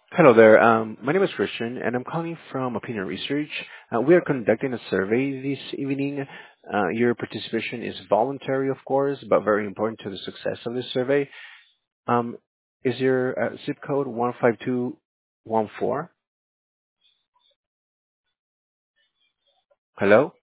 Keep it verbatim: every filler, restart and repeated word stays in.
Hello there. Um, my name is Christian, and I'm calling from Opinion Research. Uh, we are conducting a survey this evening. Uh, your participation is voluntary, of course, but very important to the success of this survey. Um, is your uh, zip code one five two one four? Hello?